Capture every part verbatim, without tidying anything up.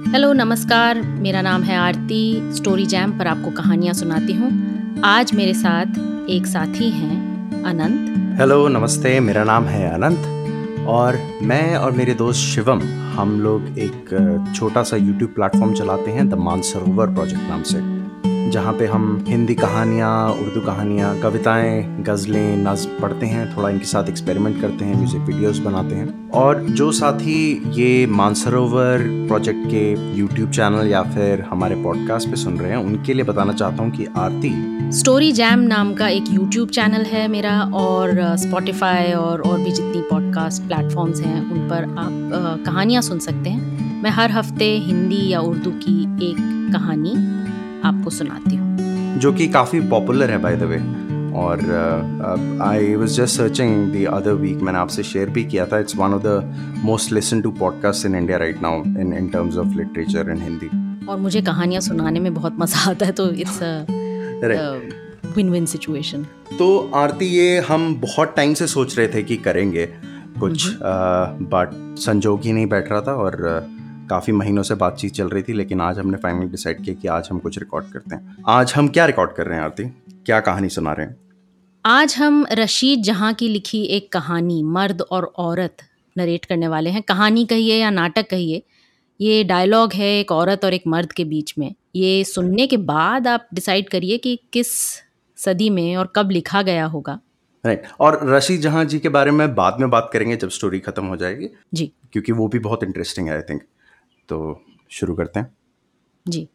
Hello नमस्कार, मेरा नाम है आरती। स्टोरी जैम पर आपको कहानियाँ सुनाती हूँ। आज मेरे साथ एक साथी हैं अनंत। हेलो नमस्ते, मेरा नाम है अनंत और मैं और मेरे दोस्त शिवम हम लोग एक छोटा सा यूट्यूब प्लेटफॉर्म चलाते हैं द मानसरोवर प्रोजेक्ट नाम से, जहाँ पे हम हिंदी कहानियाँ, उर्दू कहानियाँ, कविताएं, गज़लें, नज़्म पढ़ते हैं, थोड़ा इनके साथ एक्सपेरिमेंट करते हैं, म्यूज़िक वीडियोस बनाते हैं। और जो साथी ये मानसरोवर प्रोजेक्ट के यूट्यूब चैनल या फिर हमारे पॉडकास्ट पे सुन रहे हैं, उनके लिए बताना चाहता हूँ कि आरती स्टोरी जैम नाम का एक यूट्यूब चैनल है मेरा, और स्पॉटिफाई और और भी जितनी पॉडकास्ट प्लेटफॉर्म्स हैं उन पर आप कहानियाँ सुन सकते हैं। मैं हर हफ्ते हिंदी या उर्दू की एक कहानी आपको सुनाती हूँ, जो कि काफ़ी पॉपुलर है बाय द वे। और I was just searching the other week, मैंने आपसे शेयर भी किया था, it's one of the most listen to podcast in India right now in in terms of literature in Hindi. और मुझे कहानियाँ सुनाने में बहुत मज़ा आता है, तो इट्स विन विन सिचुएशन। तो आरती, ये हम बहुत टाइम से सोच रहे थे कि करेंगे कुछ, बट uh, संजोग ही नहीं बैठ रहा था और uh, काफ़ी महीनों से बातचीत चल रही थी, लेकिन आज हमने फाइनली डिसाइड किया कि आज हम कुछ रिकॉर्ड करते हैं। आज हम क्या रिकॉर्ड कर रहे हैं आरती? क्या कहानी सुना रहे हैं? आज हम रशीद जहाँ की लिखी एक कहानी मर्द और औरत नरेट करने वाले हैं। कहानी कहिए या नाटक कहिए, ये डायलॉग है एक औरत और एक मर्द के बीच में। ये सुनने के बाद आप डिसाइड करिए कि किस सदी में और कब लिखा गया होगा। Right right. और रशीद जहाँ जी के बारे में बाद में बात करेंगे जब स्टोरी खत्म हो जाएगी जी, क्योंकि वो भी बहुत इंटरेस्टिंग है आई थिंक। तो शुरू करते हैं जी।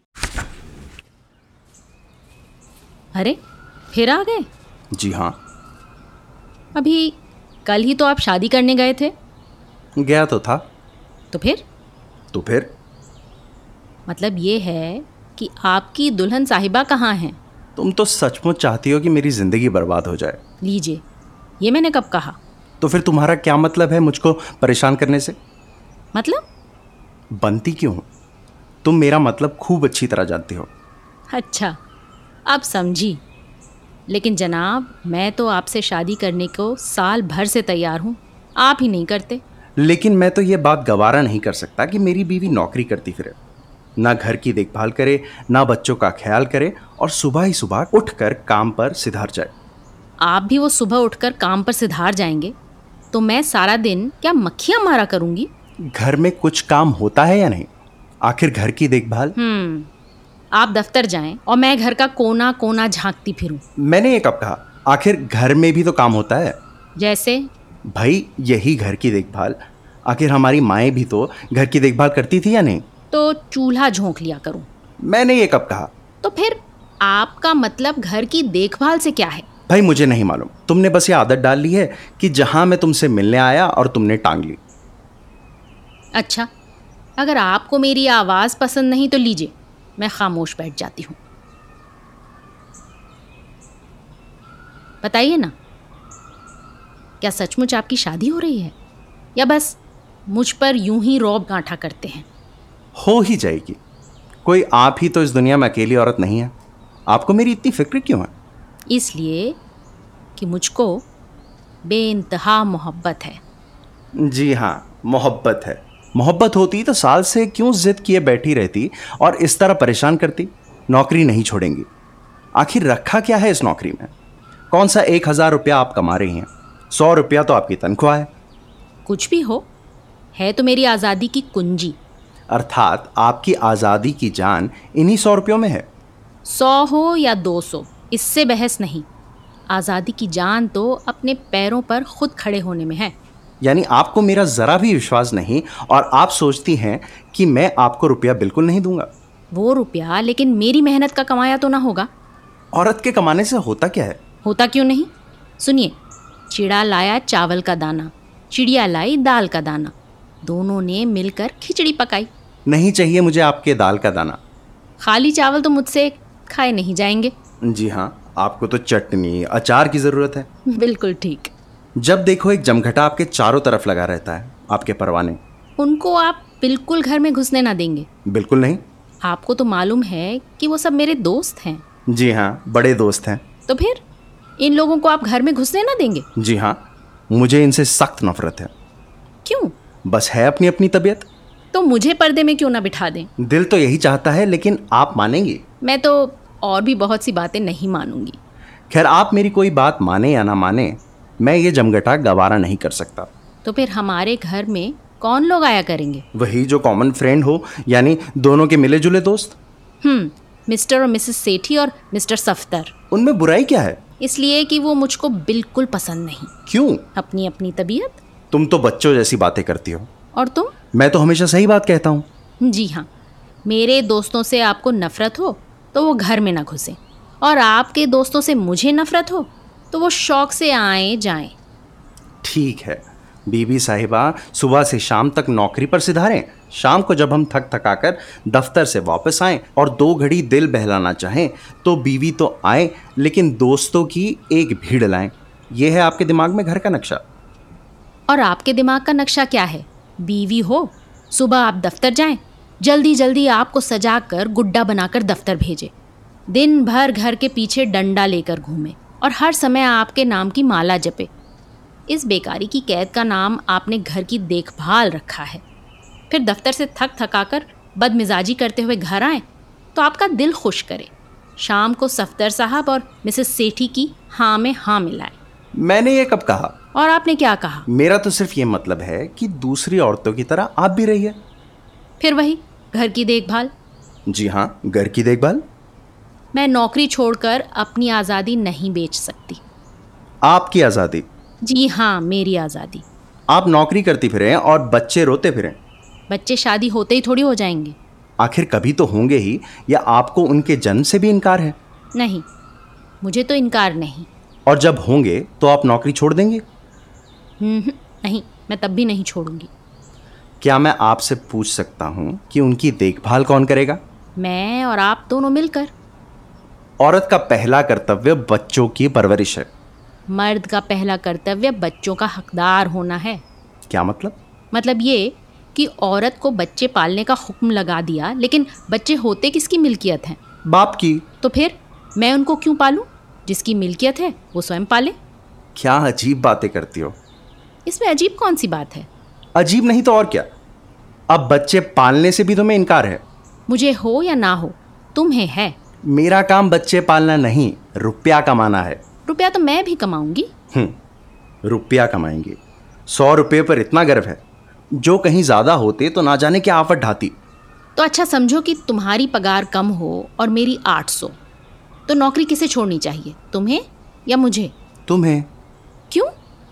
अरे फिर आ गए? जी हाँ, अभी कल ही तो आप शादी करने गए थे। गया तो था। तो फिर तो फिर मतलब ये है कि आपकी दुल्हन साहिबा कहाँ हैं? तुम तो सचमुच चाहती हो कि मेरी जिंदगी बर्बाद हो जाए? लीजिए, ये मैंने कब कहा? तो फिर तुम्हारा क्या मतलब है मुझको परेशान करने से? मतलब बनती क्यों? तुम मेरा मतलब खूब अच्छी तरह जानती हो। अच्छा, अब समझी। लेकिन जनाब, मैं तो आपसे शादी करने को साल भर से तैयार हूँ, आप ही नहीं करते। लेकिन मैं तो ये बात गवारा नहीं कर सकता कि मेरी बीवी नौकरी करती फिरे, ना घर की देखभाल करे, ना बच्चों का ख्याल करे, और सुबह ही सुबह उठकर काम पर सिधार जाए। आप भी वो सुबह उठकर काम पर सिधार जाएंगे तो मैं सारा दिन क्या मक्खियाँ मारा करूँगी? घर में कुछ काम होता है या नहीं? आखिर घर की देखभाल। हम्म आप दफ्तर जाएं और मैं घर का कोना कोना झांकती फिरूं। मैंने ये कब कहा? आखिर घर में भी तो काम होता है। जैसे? भाई यही घर की देखभाल। आखिर हमारी माएँ भी तो घर की देखभाल करती थी या नहीं? तो चूल्हा झोंक लिया करूं। मैंने ये कब कहा? तो फिर आपका मतलब घर की देखभाल से क्या है? भाई मुझे नहीं मालूम, तुमने बस ये आदत डाल ली है कि जहां मैं तुमसे मिलने आया और तुमने टांग ली। अच्छा, अगर आपको मेरी आवाज़ पसंद नहीं तो लीजिए, मैं खामोश बैठ जाती हूँ। बताइए ना, क्या सचमुच आपकी शादी हो रही है या बस मुझ पर यूं ही रौब गांठा करते हैं? हो ही जाएगी। कोई आप ही तो इस दुनिया में अकेली औरत नहीं है। आपको मेरी इतनी फिक्र क्यों है? इसलिए कि मुझको बेइंतहा मोहब्बत है। जी हाँ, मोहब्बत है। मोहब्बत होती तो साल से क्यों जिद किए बैठी रहती और इस तरह परेशान करती? नौकरी नहीं छोड़ेंगी। आखिर रखा क्या है इस नौकरी में? कौन सा एक हजार रुपया आप कमा रही हैं? सौ रुपया तो आपकी तनख्वाह है। कुछ भी हो, है तो मेरी आज़ादी की कुंजी। अर्थात आपकी आज़ादी की जान इन्हीं सौ रुपयों में है। सौ हो या दो सौ, इससे बहस नहीं। आज़ादी की जान तो अपने पैरों पर खुद खड़े होने में है। यानी आपको मेरा ज़रा भी विश्वास नहीं और आप सोचती हैं कि मैं आपको रुपया बिल्कुल नहीं दूंगा। वो रुपया लेकिन मेरी मेहनत का कमाया तो ना होगा। औरत के कमाने से होता क्या है? होता क्यों नहीं? सुनिए, चिड़ा लाया चावल का दाना, चिड़िया लाई दाल का दाना, दोनों ने मिलकर खिचड़ी पकाई। नहीं चाहिए मुझे आपके दाल का दाना। खाली चावल तो मुझसे खाए नहीं जाएंगे। जी हाँ, आपको तो चटनी अचार की ज़रूरत है। बिल्कुल ठीक। जब देखो एक जमघटा आपके चारों तरफ लगा रहता है, आपके परवाने। उनको आप बिल्कुल घर में घुसने ना देंगे। बिल्कुल नहीं। आपको तो मालूम है कि वो सब मेरे दोस्त हैं। जी हाँ, बड़े दोस्त हैं। तो फिर इन लोगों को आप घर में घुसने ना देंगे? जी हाँ, मुझे इनसे सख्त नफरत है। क्यों? बस है अपनी अपनी तबीयत। तो मुझे पर्दे में क्यों ना बिठा दें? दिल तो यही चाहता है, लेकिन आप मानेंगी? मैं तो और भी बहुत सी बातें नहीं मानूंगी। खैर, आप मेरी कोई बात माने या ना माने, मैं ये जमघटा गवारा नहीं कर सकता। तो फिर हमारे घर में कौन लोग आया करेंगे? वही जो कॉमन फ्रेंड हो, यानी दोनों के मिले जुले दोस्त। हम्म मिस्टर और मिसेस सेठी और मिस्टर सफ्तर। उनमें बुराई क्या है? इसलिए कि वो मुझको बिल्कुल पसंद नहीं। क्यों? अपनी अपनी तबीयत। तुम तो बच्चों जैसी बातें करती हो। और तुम? मैं तो हमेशा सही बात कहता हूँ। जी हाँ, मेरे दोस्तों से आपको नफरत हो तो वो घर में ना घुसे, और आपके दोस्तों से मुझे नफरत हो तो वो शौक से आए जाएं। ठीक है बीबी साहिबा, सुबह से शाम तक नौकरी पर सिधारें। शाम को जब हम थक थकाकर दफ्तर से वापस आएं और दो घड़ी दिल बहलाना चाहें तो बीवी तो आए, लेकिन दोस्तों की एक भीड़ लाएं। यह है आपके दिमाग में घर का नक्शा। और आपके दिमाग का नक्शा क्या है? बीवी हो, सुबह आप दफ्तर जाएं, जल्दी जल्दी आपको सजा कर गुड्डा बनाकर दफ्तर भेजे, दिन भर घर के पीछे डंडा लेकर घूमे और हर समय आपके नाम की माला जपे। इस बेकारी की कैद का नाम आपने घर की देखभाल रखा है। फिर दफ्तर से थक थकाकर बदमिजाजी करते हुए घर आए तो आपका दिल खुश करे, शाम को सफ्दर साहब और मिसेस सेठी की हाँ में हाँ मिलाए। मैंने ये कब कहा? और आपने क्या कहा? मेरा तो सिर्फ ये मतलब है कि दूसरी औरतों की तरह आप भी रहिए। फिर वही घर की देखभाल। जी हाँ, घर की देखभाल। मैं नौकरी छोड़कर अपनी आज़ादी नहीं बेच सकती। आपकी आज़ादी? जी हाँ, मेरी आज़ादी। आप नौकरी करती फिरें और बच्चे रोते फिरें। बच्चे शादी होते ही थोड़ी हो जाएंगे। आखिर कभी तो होंगे ही, या आपको उनके जन्म से भी इनकार है? नहीं, मुझे तो इनकार नहीं। और जब होंगे तो आप नौकरी छोड़ देंगे? हम्म नहीं, मैं तब भी नहीं छोड़ूंगी। क्या मैं आपसे पूछ सकता हूँ कि उनकी देखभाल कौन करेगा? मैं और आप दोनों मिलकर। औरत का पहला कर्तव्य बच्चों की परवरिश है। मर्द का पहला कर्तव्य बच्चों का हकदार होना है। क्या मतलब? मतलब ये कि औरत को बच्चे पालने का हुक्म लगा दिया, लेकिन बच्चे होते किसकी मिल्कियत हैं? बाप की। तो फिर मैं उनको क्यों पालूं? जिसकी मिल्कियत है वो स्वयं पाले। क्या अजीब बातें करती हो। इसमें अजीब कौन सी बात है? अजीब नहीं तो और क्या। अब बच्चे पालने से भी तुम्हें इनकार है? मुझे हो या ना हो, तुम्हें है। मेरा काम बच्चे पालना नहीं, रुपया कमाना है। रुपया तो मैं भी कमाऊंगी। हम्म रुपया कमाएंगे। सौ रुपये पर इतना गर्व है, जो कहीं ज्यादा होते तो ना जाने क्या आफत ढाती। तो अच्छा समझो कि तुम्हारी पगार कम हो और मेरी आठ सौ, तो नौकरी किसे छोड़नी चाहिए, तुम्हें या मुझे? तुम्हें। क्यों?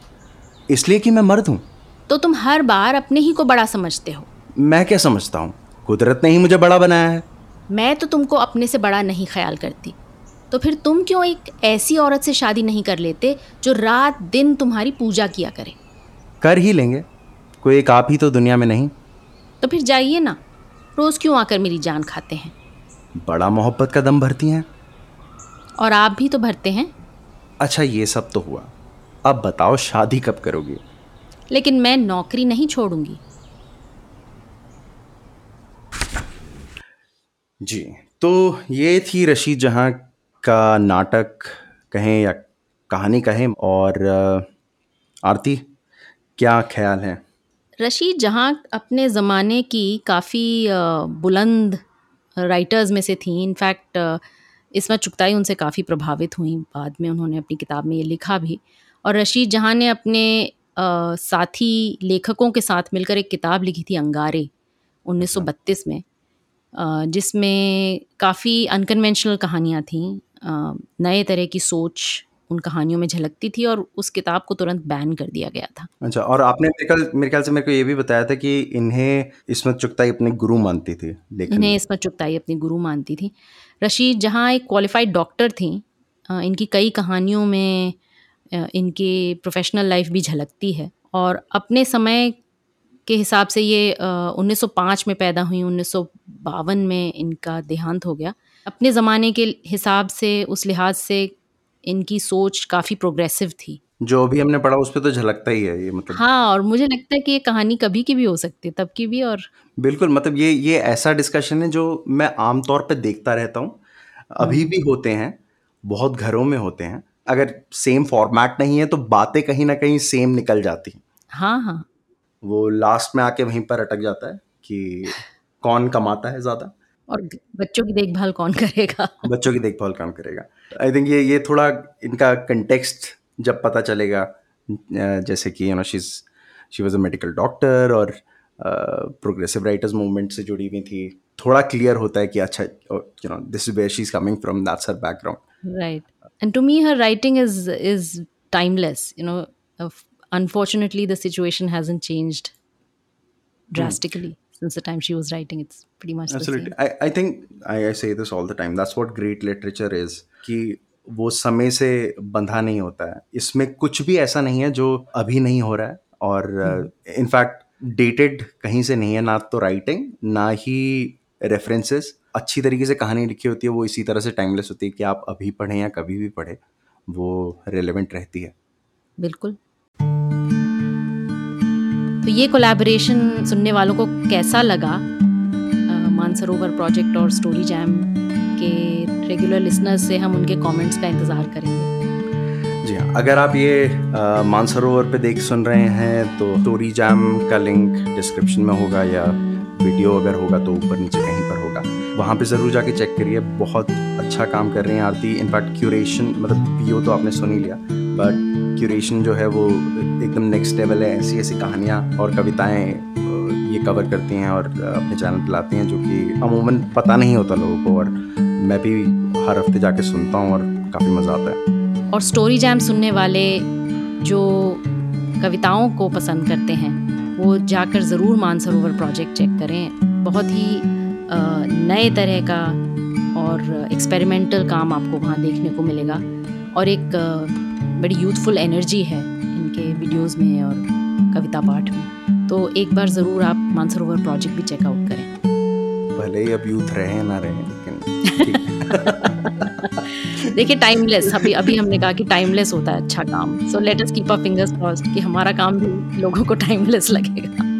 इसलिए कि मैं मर्द हूं। तो तुम हर बार अपने ही को बड़ा समझते हो। मैं क्या समझता हूं? कुदरत ने ही मुझे बड़ा बनाया है। मैं तो तुमको अपने से बड़ा नहीं ख्याल करती। तो फिर तुम क्यों एक ऐसी औरत से शादी नहीं कर लेते जो रात दिन तुम्हारी पूजा किया करे? कर ही लेंगे, कोई एक आप ही तो दुनिया में नहीं। तो फिर जाइए ना, रोज क्यों आकर मेरी जान खाते हैं? बड़ा मोहब्बत का दम भरती हैं। और आप भी तो भरते हैं। अच्छा ये सब तो हुआ, अब बताओ शादी कब करोगी? लेकिन मैं नौकरी नहीं छोड़ूंगी। जी, तो ये थी रशीद जहां का नाटक कहें या कहानी कहें। और अ, आरती, क्या ख्याल है? रशीद जहाँ अपने ज़माने की काफ़ी बुलंद राइटर्स में से थी। इनफैक्ट इस्मत चुगताई उनसे काफ़ी प्रभावित हुई, बाद में उन्होंने अपनी किताब में ये लिखा भी। और रशीद जहाँ ने अपने अ, साथी लेखकों के साथ मिलकर एक किताब लिखी थी अंगारे उन्नीस सौ बत्तीस में, अ, जिसमें काफ़ी अनकन्वेंशनल कहानियाँ थीं। अ, नए तरह की सोच उन कहानियों में झलकती थी और उस किताब को तुरंत बैन कर दिया गया था। अच्छा, और आपने मेरे ख्याल मेरे ख्याल से मेरे को ये भी बताया था कि इन्हें इस्मत चुगताई अपने गुरु मानती थी लेखन इन्हें में। इस्मत चुगताई अपनी गुरु मानती थी। रशीद जहाँ एक क्वालिफाइड डॉक्टर थीं, अ, इनकी कई कहानियों में अ, इनकी प्रोफेशनल लाइफ भी झलकती है। और अपने समय के हिसाब से ये अ, उन्नीस सौ पाँच में पैदा हुई, उन्नीस सौ बावन में इनका देहांत हो गया। अपने ज़माने के हिसाब से, उस लिहाज से इनकी सोच काफ़ी प्रोग्रेसिव थी। जो अभी हमने पढ़ा उस पे तो झलकता ही है ये, मतलब। हाँ, और मुझे लगता है कि ये कहानी कभी की भी हो सकती है, तब की भी। और बिल्कुल, मतलब ये ये ऐसा डिस्कशन है जो मैं आम तौर पे देखता रहता हूँ। अभी हुँ। भी होते हैं, बहुत घरों में होते हैं। अगर सेम फॉर्मेट नहीं है तो बातें कहीं न कहीं सेम निकल जाती हैं। हाँ, हाँ। वो लास्ट में आके वहीं पर अटक जाता है। कि कौन कमाता है ज़्यादा और बच्चों की देखभाल कौन करेगा। बच्चों की देखभाल कौन करेगा। आई थिंक ये ये थोड़ा इनका कंटेक्स्ट जब पता चलेगा, जैसे कि you know she she was a medical doctor और प्रोग्रेसिव राइटर्स मूवमेंट से जुड़ी हुई थी, थोड़ा क्लियर होता है कि अच्छा you know this is where she is coming from, that's her background. Right, and to me her writing is is timeless, you know unfortunately the situation hasn't changed drastically since the time she was writing. It's pretty much Absolutely. the same. I, I think I, I say this all the time. That's what great literature is. कि वो समय से बंधा नहीं होता है. इसमें कुछ भी ऐसा नहीं है जो अभी नहीं हो रहा है, और इनफैक्ट डेटेड कहीं से नहीं है, ना तो राइटिंग ना ही रेफरेंसेस. अच्छी तरीके से कहानी लिखी होती है, वो इसी तरह से टाइमलेस होती है कि आप अभी पढ़ें या कभी भी पढ़ें, वो रेलेवेंट रहती है. बिल्कुल. तो ये कोलैबोरेशन सुनने वालों को कैसा लगा? मानसरोवर प्रोजेक्ट और स्टोरी जैम के रेगुलर लिसनर्स से हम उनके कमेंट्स का इंतज़ार करेंगे. जी हाँ, अगर आप ये आ, मानसरोवर पे देख सुन रहे हैं तो स्टोरी जैम का लिंक डिस्क्रिप्शन में होगा, या वीडियो अगर होगा तो ऊपर नीचे कहीं पर होगा. वहाँ पे ज़रूर जाके चेक करिए. बहुत अच्छा काम कर रही हैं आरती. इनफैक्ट क्यूरेशन, मतलब पीओ तो आपने सुन ही लिया, बट क्यूरेशन जो है वो एकदम नेक्स्ट लेवल है. ऐसी ऐसी कहानियाँ और कविताएं ये कवर करती हैं और अपने चैनल पे लाती हैं, जो कि अमूमन पता नहीं होता लोगों को, और मैं भी हर हफ्ते जाके सुनता हूँ और काफ़ी मज़ा आता है. और स्टोरी जैम सुनने वाले जो कविताओं को पसंद करते हैं वो जाकर ज़रूर मानसरोवर प्रोजेक्ट चेक करें. बहुत ही नए तरह का और एक्सपेरिमेंटल काम आपको वहाँ देखने को मिलेगा, और एक बड़ी यूथफुल एनर्जी है इनके वीडियोस में और कविता पाठ में. तो एक बार ज़रूर आप मानसरोवर प्रोजेक्ट भी चेकआउट करें. भले ही अब यूथ रहे ना रहे, लेकिन देखिए टाइमलेस, अभी अभी हमने कहा कि टाइमलेस होता है अच्छा काम. So let us keep our fingers crossed कि हमारा काम भी लोगों को टाइमलेस लगेगा.